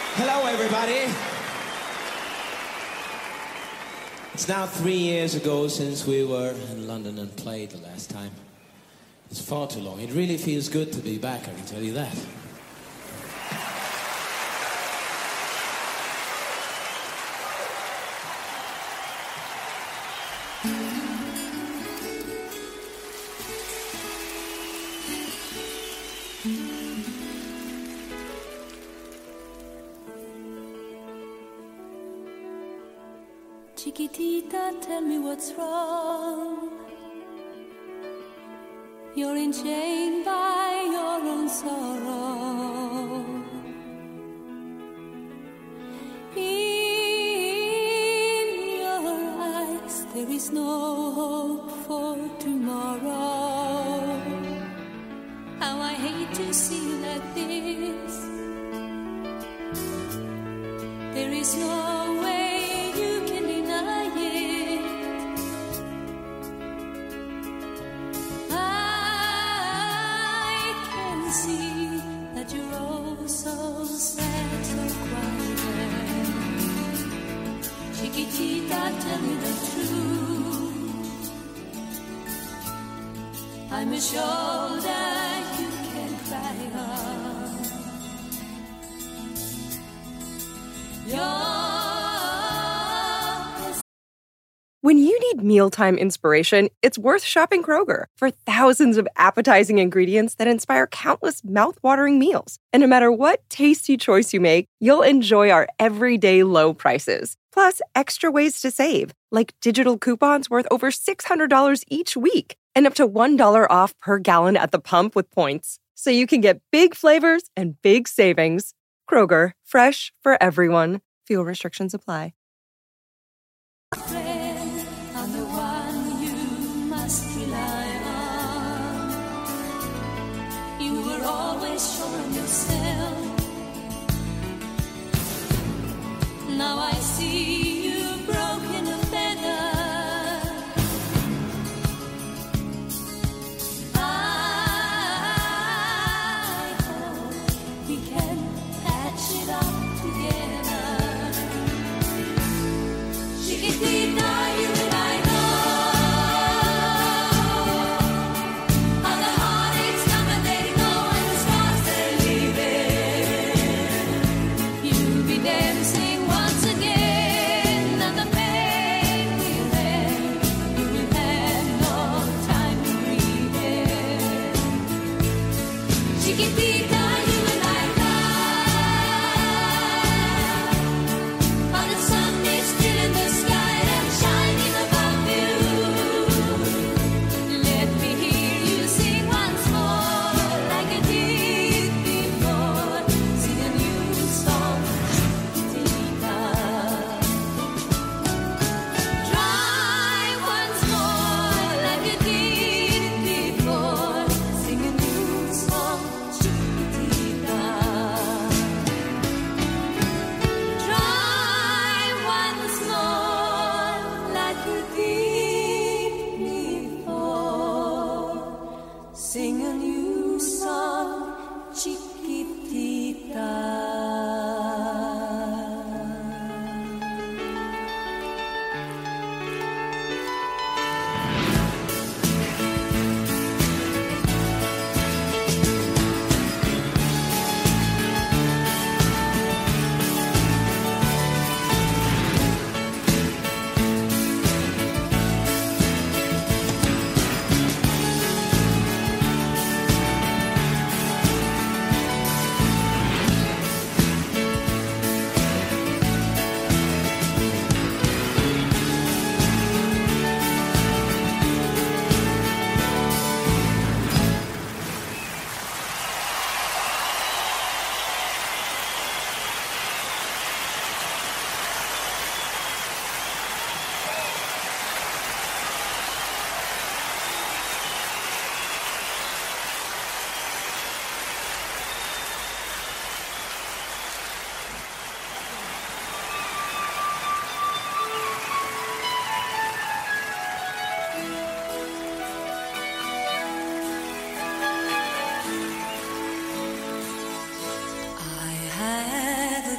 Hello, everybody. It's now 3 years ago since we were in London and played the last time. It's far too long. It really feels good to be back, I can tell you that. Chiquitita, tell me what's wrong. You're enchained by your own sorrow. In your eyes there is no hope for tomorrow. How I hate to see you like this. There is no way so sad, so quiet. Chiquitita, tell me the truth. I'm a shoulder you can cry on. When you need mealtime inspiration, it's worth shopping Kroger for thousands of appetizing ingredients that inspire countless mouth-watering meals. And no matter what tasty choice you make, you'll enjoy our everyday low prices. Plus, extra ways to save, like digital coupons worth over $600 each week and up to $1 off per gallon at the pump with points. So you can get big flavors and big savings. Kroger, fresh for everyone. Fuel restrictions apply. Now I see you broken a feather. I hope we can patch it up together. Chiquitita, you and I know how the heartaches come and they go and the stars they're leaving. You'll be dancing once again.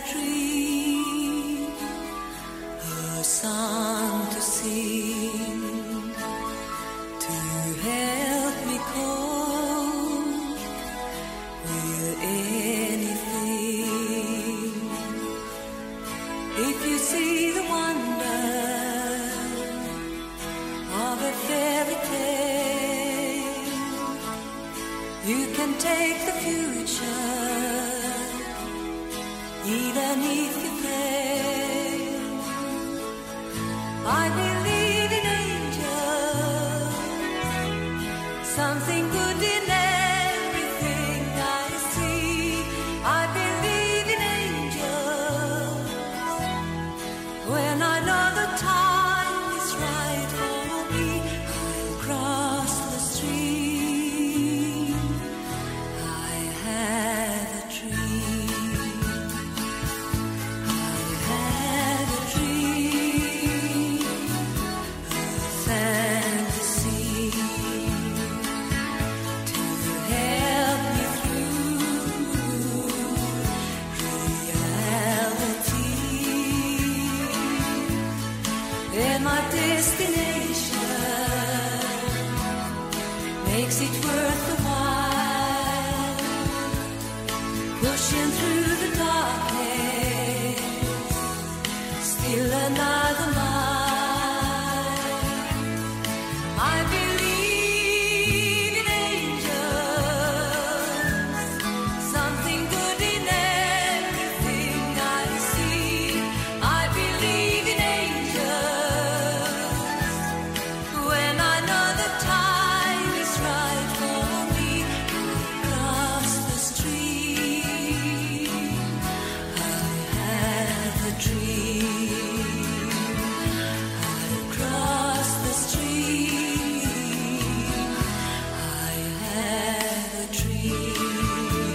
dream, a song to sing, to help me cope with anything. If you see the wonder of a fairy tale, you can take the future, even if you fail. I believe in angels, something good in everything I see. I believe in angels, when I know the time is right for me. I'll cross the stream. I have a dream. I have a dream, a fantasy, to help me through reality. And my destination makes it worth the while, pushing through the darkness, still another mile. I believe in angels, something good in everything I see. I believe in angels, when I know the time is right for me. Across the stream, I have a dream. I'll cross the stream. I have a dream.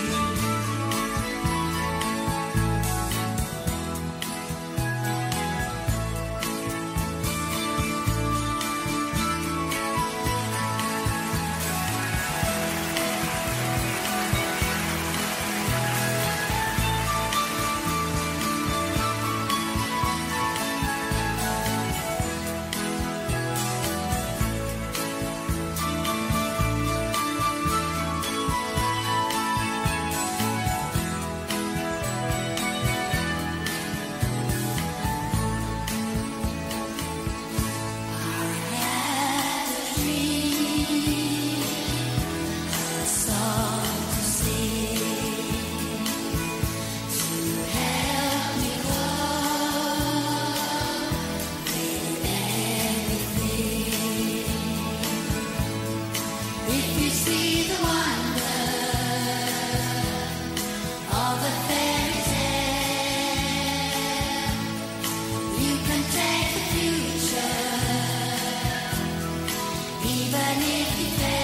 If you see the wonder of a fairy tale, you can take the future, even if you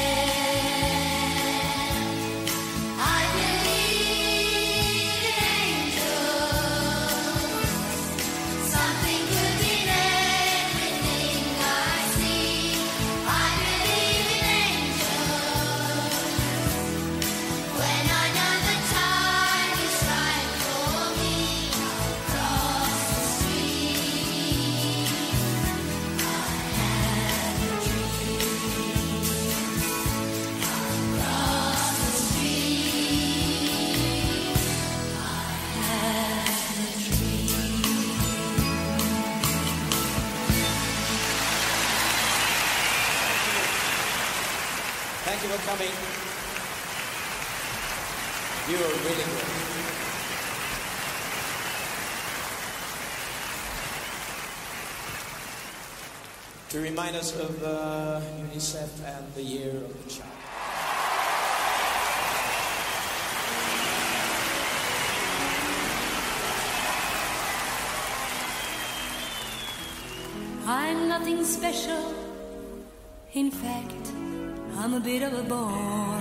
fail. I believe in angels, something good in everything I see. I believe in angels, when I know the time is right for me. Across the stream, I have a dream. Across the stream, I have a dream. Thank you for coming. You are really good. To remind us of UNICEF and the Year of the Child. I'm nothing special. In fact, I'm a bit of a bore.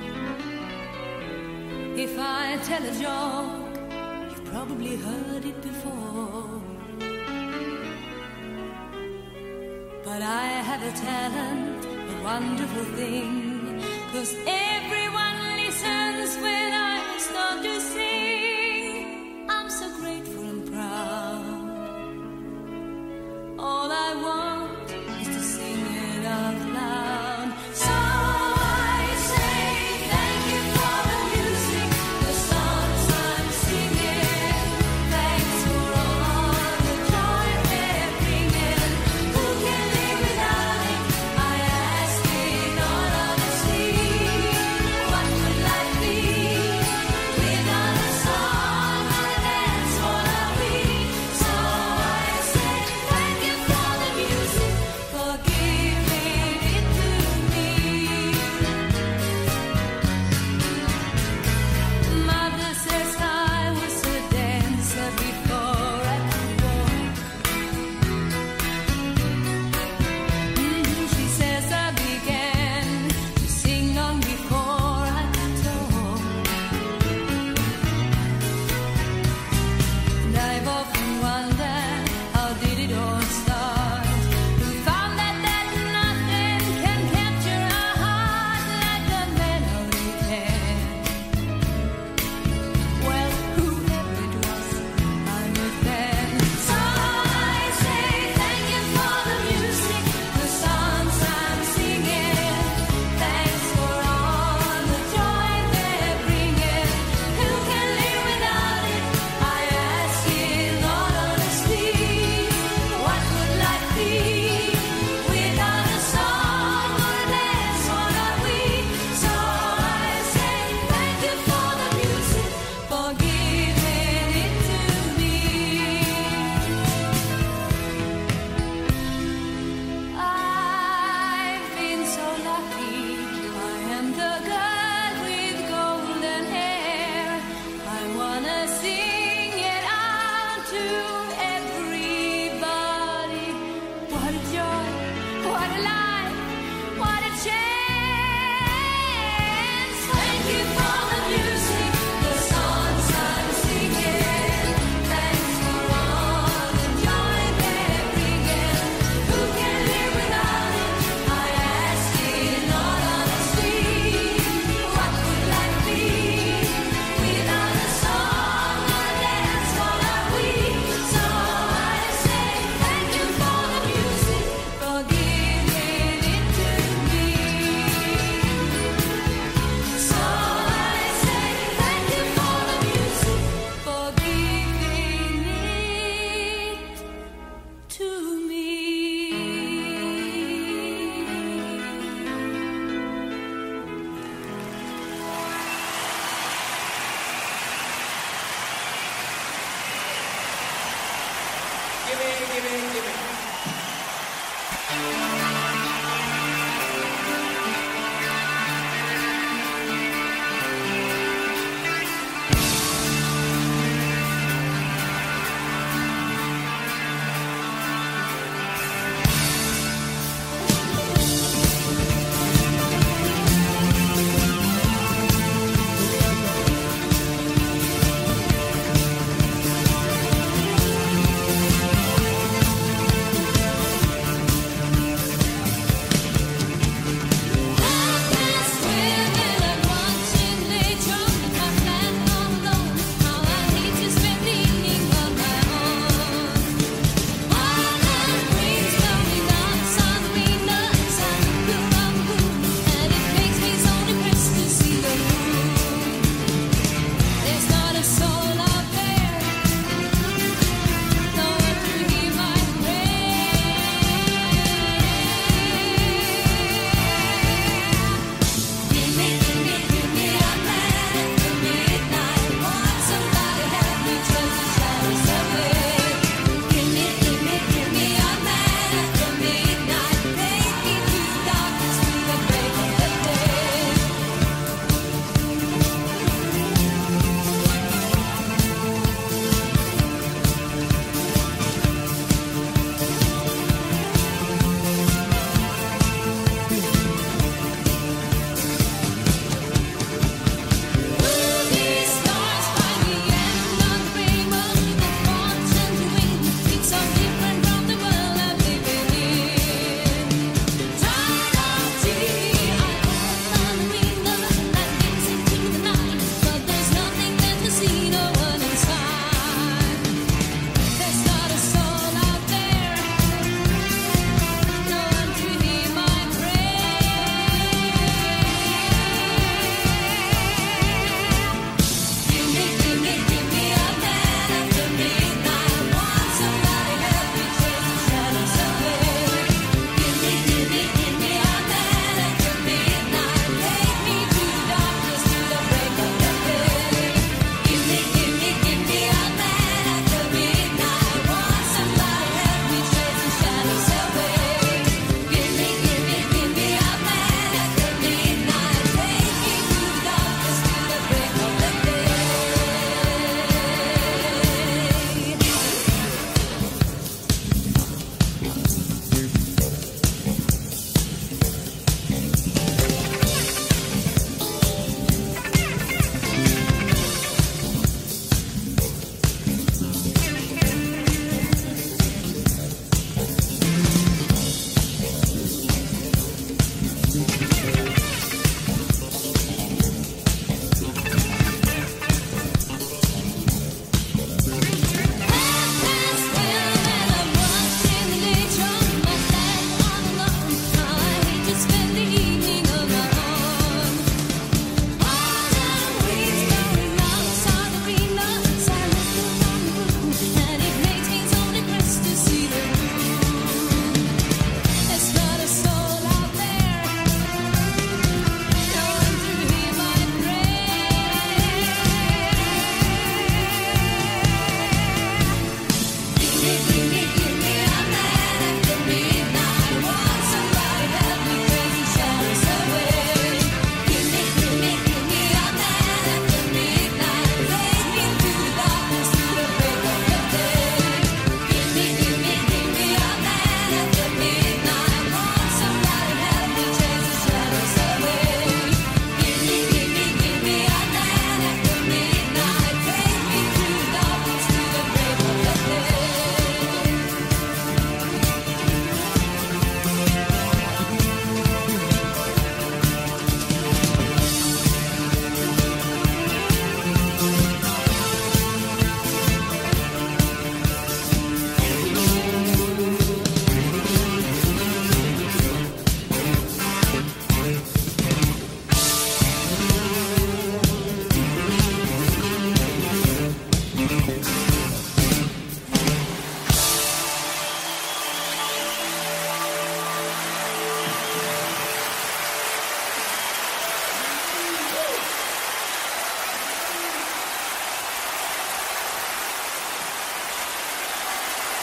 If I tell a joke, you've probably heard it before. But I have a talent, a wonderful thing, 'cause everyone listens when I start to sing. I'm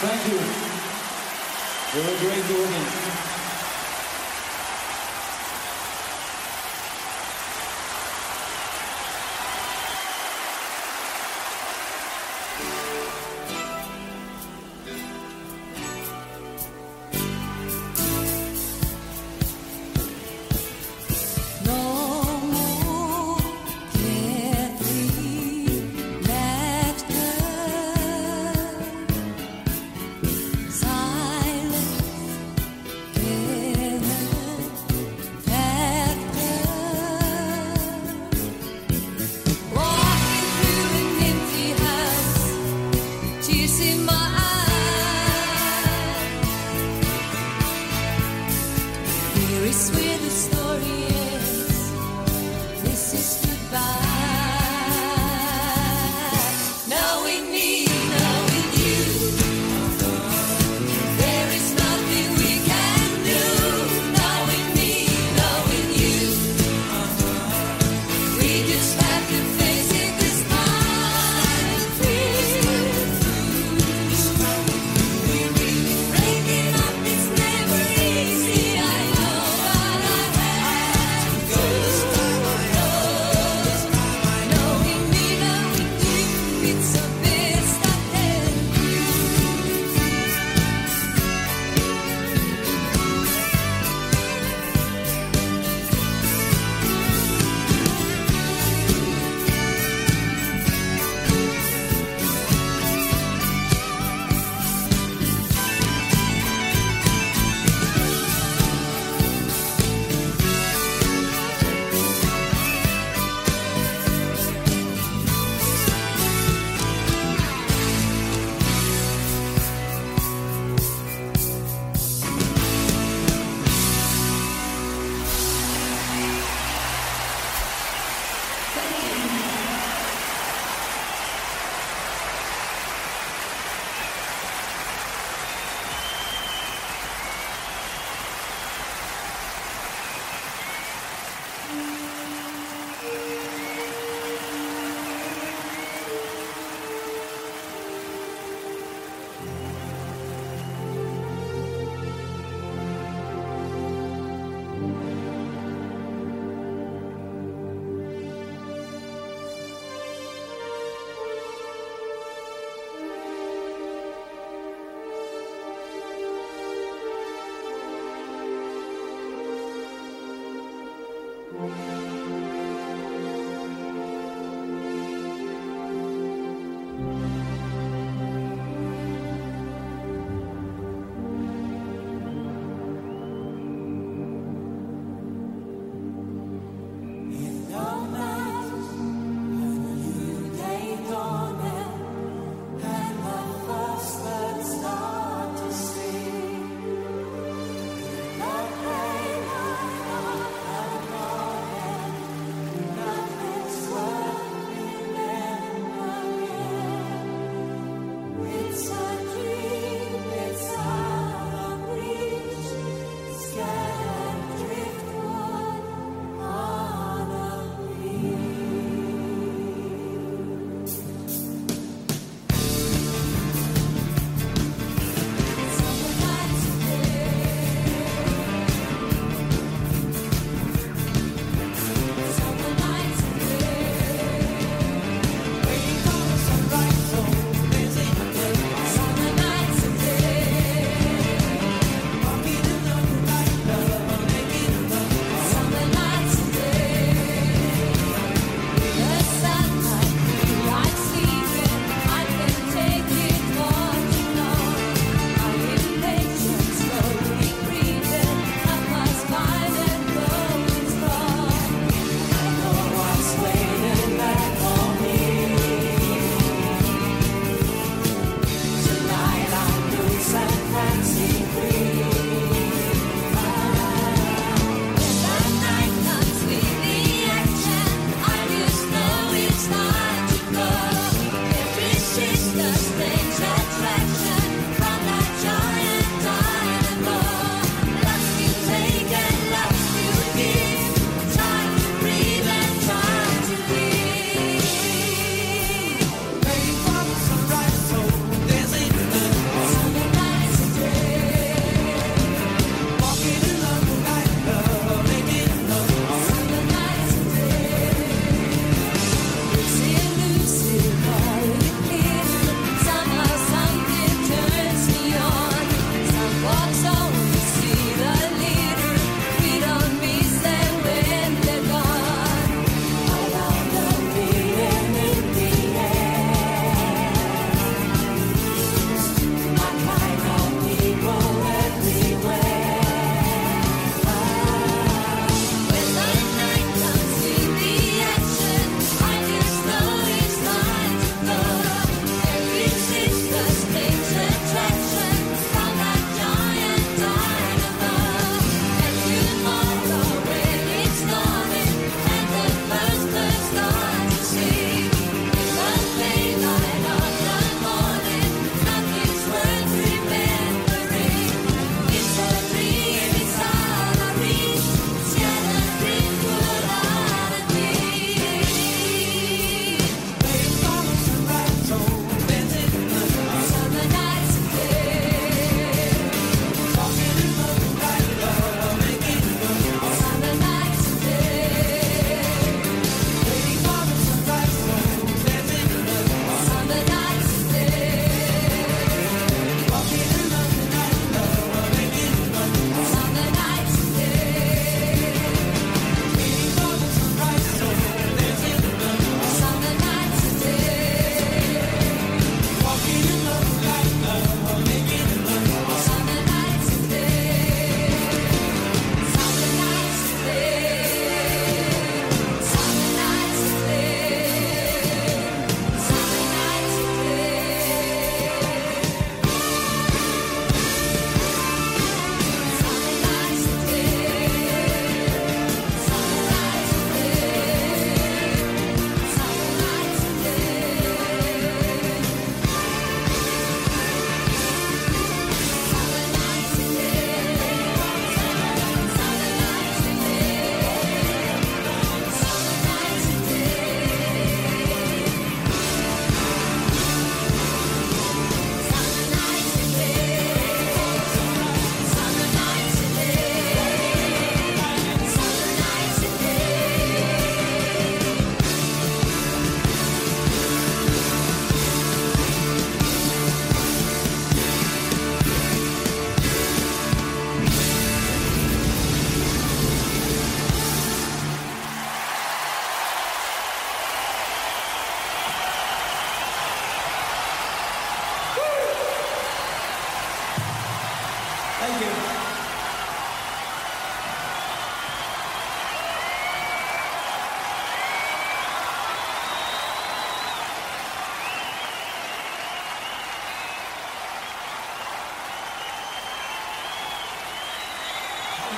Thank you. You're a great organ. Silence.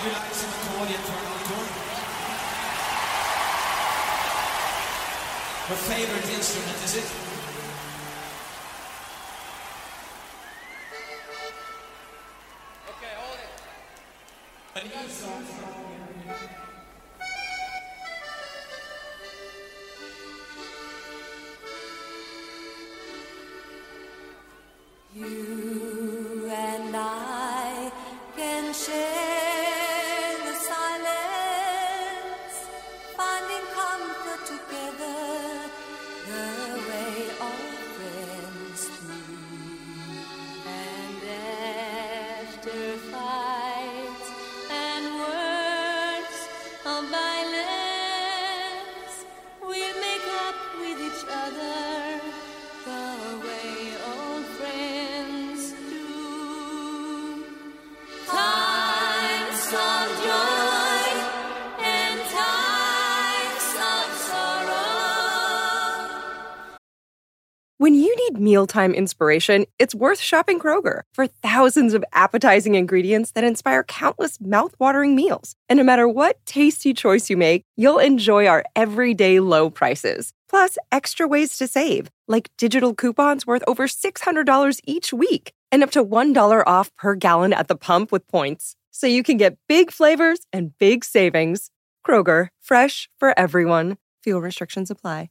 you like some accordion for an encore? Her favorite instrument, is it? Okay, hold it. A new song. You and I can share the silence, finding comfort together the way all friends do. And after fights and words of violence, we'll make up with each other the way old friends do. Times of joy and times of sorrow. When you need mealtime inspiration, it's worth shopping Kroger for thousands of appetizing ingredients that inspire countless mouth-watering meals. And no matter what tasty choice you make, you'll enjoy our everyday low prices. Plus, extra ways to save, like digital coupons worth over $600 each week and up to $1 off per gallon at the pump with points. So you can get big flavors and big savings. Kroger, fresh for everyone. Fuel restrictions apply.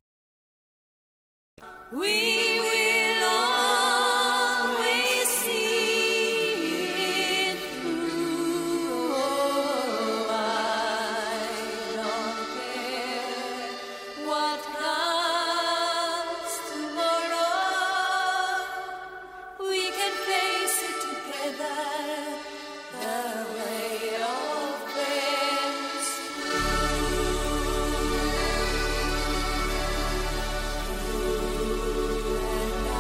We will always see it through. Oh, I don't care what comes tomorrow. We can face it together the way old friends do. And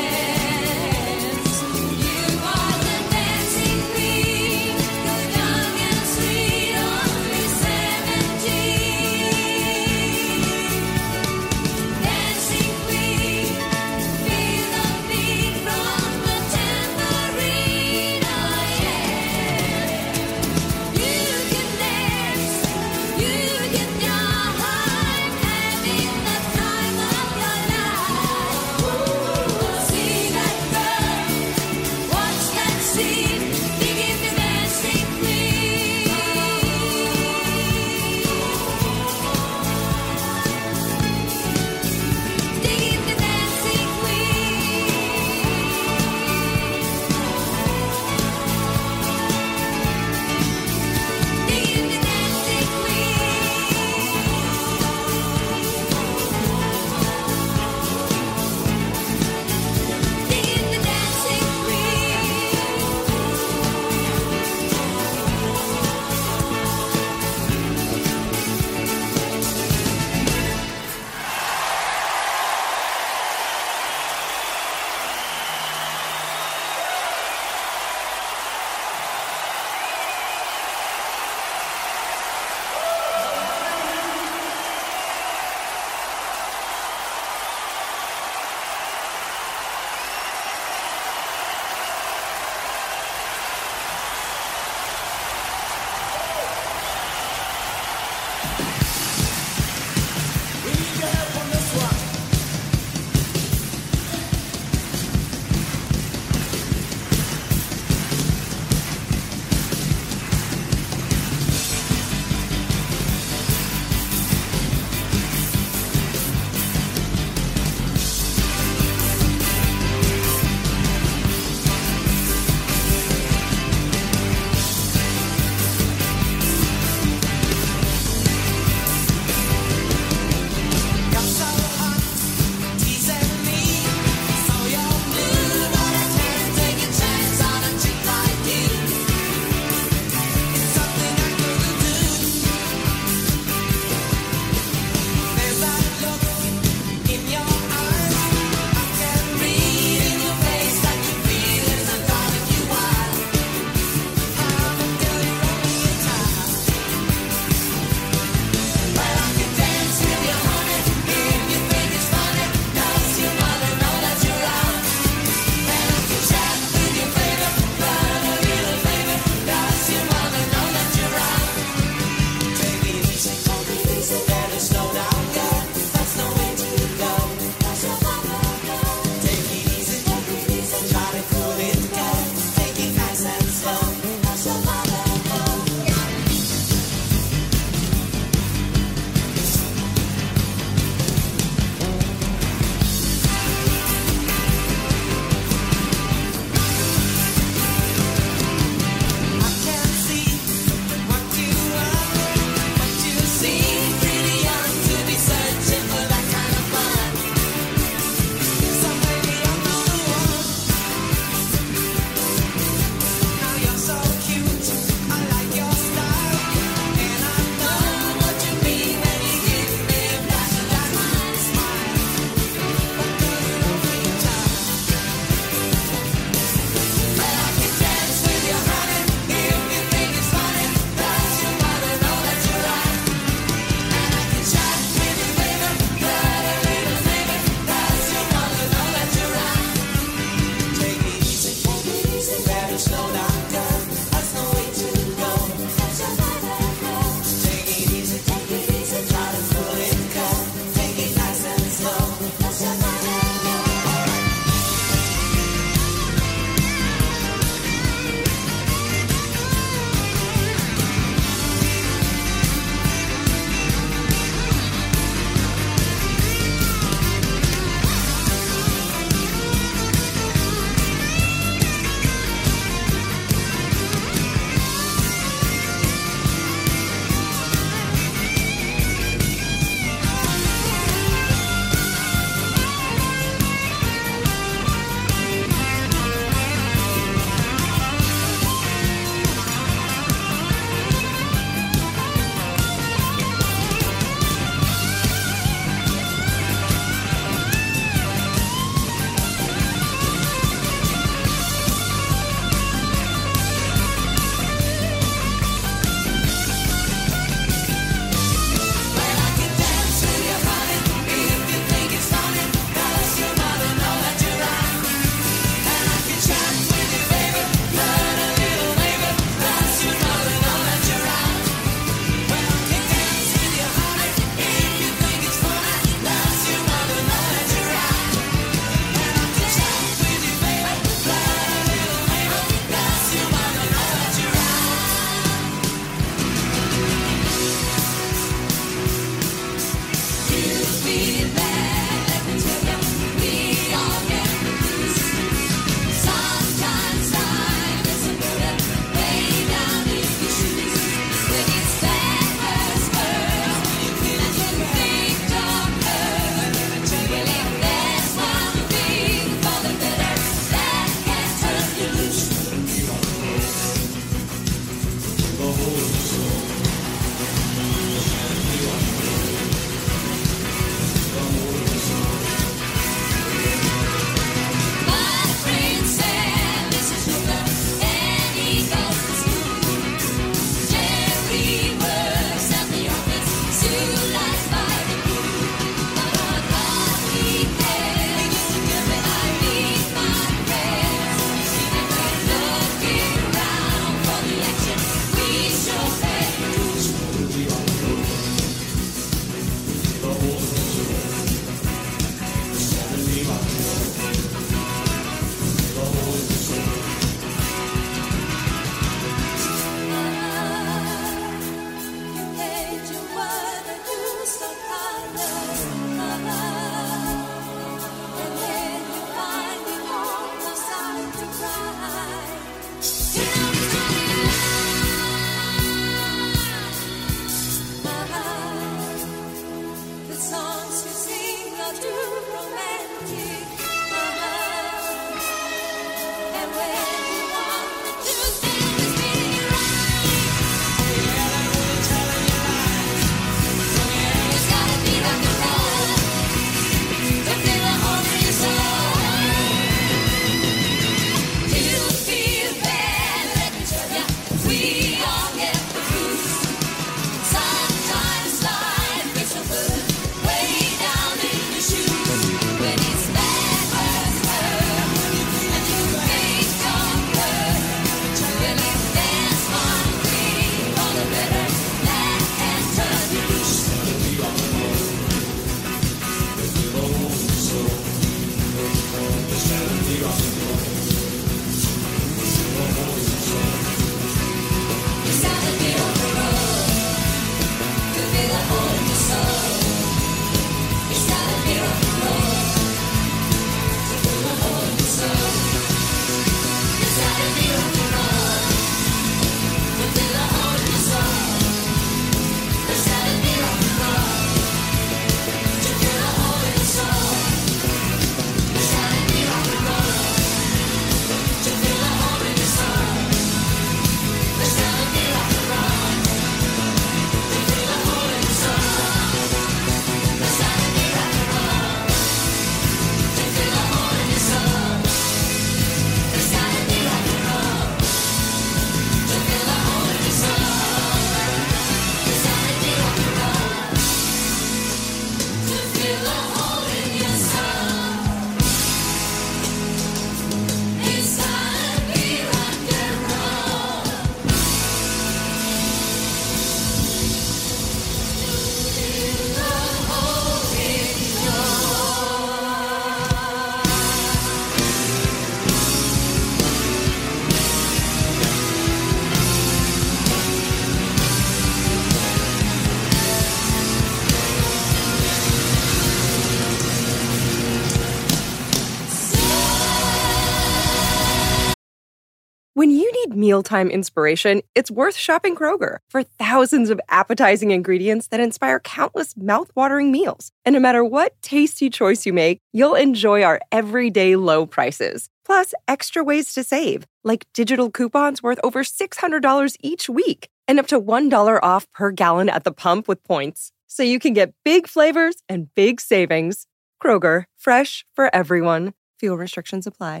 When you need mealtime inspiration, it's worth shopping Kroger for thousands of appetizing ingredients that inspire countless mouth-watering meals. And no matter what tasty choice you make, you'll enjoy our everyday low prices. Plus, extra ways to save, like digital coupons worth over $600 each week and up to $1 off per gallon at the pump with points. So you can get big flavors and big savings. Kroger, fresh for everyone. Fuel restrictions apply.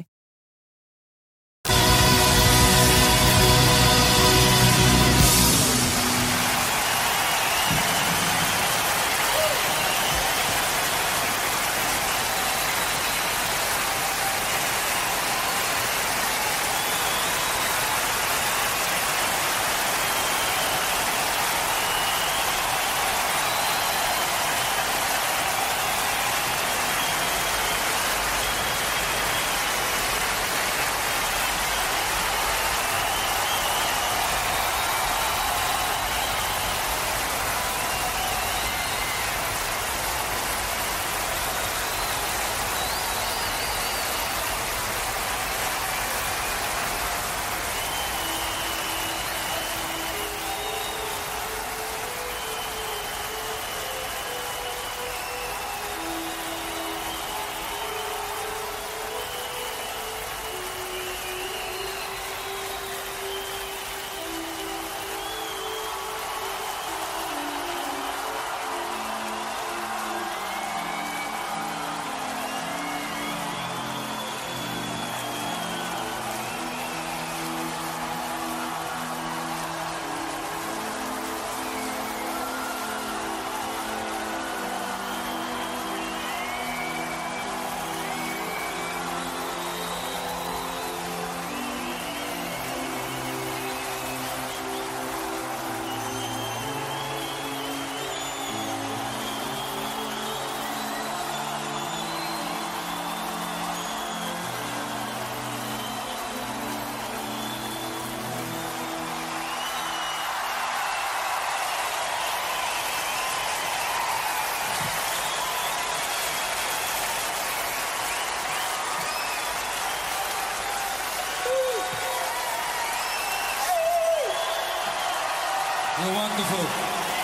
You're wonderful.